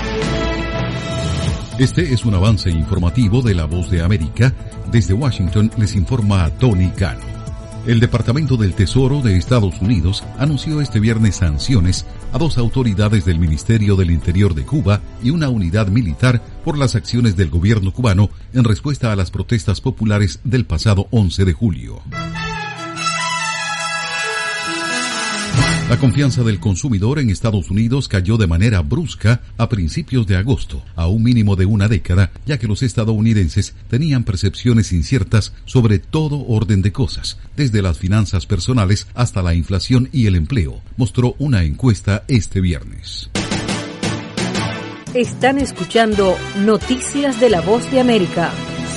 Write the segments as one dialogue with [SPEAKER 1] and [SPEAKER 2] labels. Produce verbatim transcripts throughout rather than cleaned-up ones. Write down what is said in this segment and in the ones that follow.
[SPEAKER 1] Este es un avance informativo de La Voz de América. Desde Washington les informa Tony Cano. El Departamento del Tesoro de Estados Unidos anunció este viernes sanciones a dos autoridades del Ministerio del Interior de Cuba y una unidad militar por las acciones del gobierno cubano en respuesta a las protestas populares del pasado once de julio. La confianza del consumidor en Estados Unidos cayó de manera brusca a principios de agosto, a un mínimo de una década, ya que los estadounidenses tenían percepciones inciertas sobre todo orden de cosas, desde las finanzas personales hasta la inflación y el empleo, mostró una encuesta este viernes.
[SPEAKER 2] Están escuchando Noticias de La Voz de América.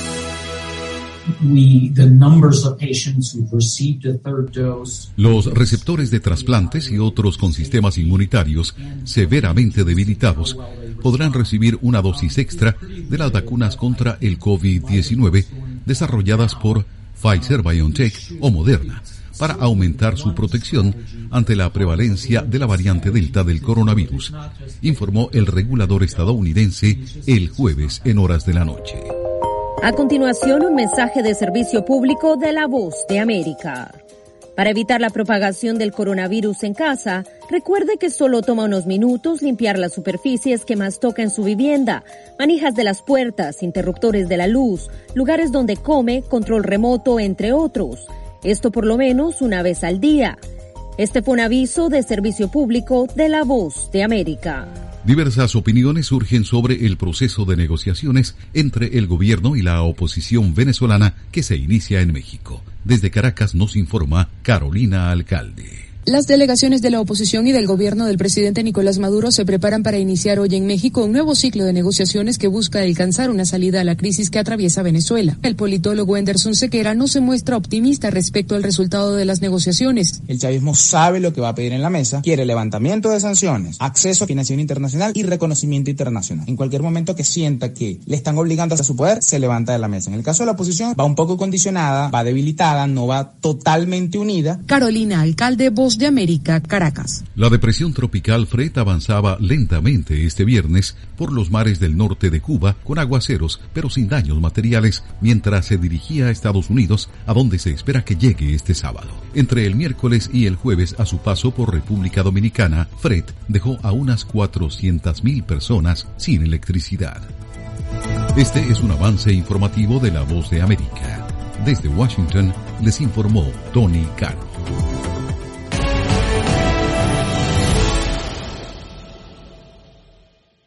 [SPEAKER 3] We, the numbers of patients who've received a third dose.
[SPEAKER 1] Los receptores de trasplantes y otros con sistemas inmunitarios severamente debilitados podrán recibir una dosis extra de las vacunas contra el COVID diecinueve desarrolladas por Pfizer-BioNTech o Moderna para aumentar su protección ante la prevalencia de la variante Delta del coronavirus, informó el regulador estadounidense el jueves en horas de la noche.
[SPEAKER 2] A continuación, un mensaje de servicio público de La Voz de América. Para evitar la propagación del coronavirus en casa, recuerde que solo toma unos minutos limpiar las superficies que más toca en su vivienda, manijas de las puertas, interruptores de la luz, lugares donde come, control remoto, entre otros. Esto por lo menos una vez al día. Este fue un aviso de servicio público de La Voz de América.
[SPEAKER 1] Diversas opiniones surgen sobre el proceso de negociaciones entre el gobierno y la oposición venezolana que se inicia en México. Desde Caracas nos informa Carolina Alcalde.
[SPEAKER 4] Las delegaciones de la oposición y del gobierno del presidente Nicolás Maduro se preparan para iniciar hoy en México un nuevo ciclo de negociaciones que busca alcanzar una salida a la crisis que atraviesa Venezuela. El politólogo Anderson Sequera no se muestra optimista respecto al resultado de las negociaciones.
[SPEAKER 5] El chavismo sabe lo que va a pedir en la mesa, quiere levantamiento de sanciones, acceso a financiación internacional y reconocimiento internacional. En cualquier momento que sienta que le están obligando a su poder, se levanta de la mesa. En el caso de la oposición, va un poco condicionada, va debilitada, no va totalmente unida.
[SPEAKER 4] Carolina Alcalde, Voz de América, Caracas.
[SPEAKER 1] La depresión tropical Fred avanzaba lentamente este viernes por los mares del norte de Cuba con aguaceros, pero sin daños materiales, mientras se dirigía a Estados Unidos, a donde se espera que llegue este sábado. Entre el miércoles y el jueves, a su paso por República Dominicana, Fred dejó a unas cuatrocientas mil personas sin electricidad. Este es un avance informativo de La Voz de América. Desde Washington les informó Tony Cano.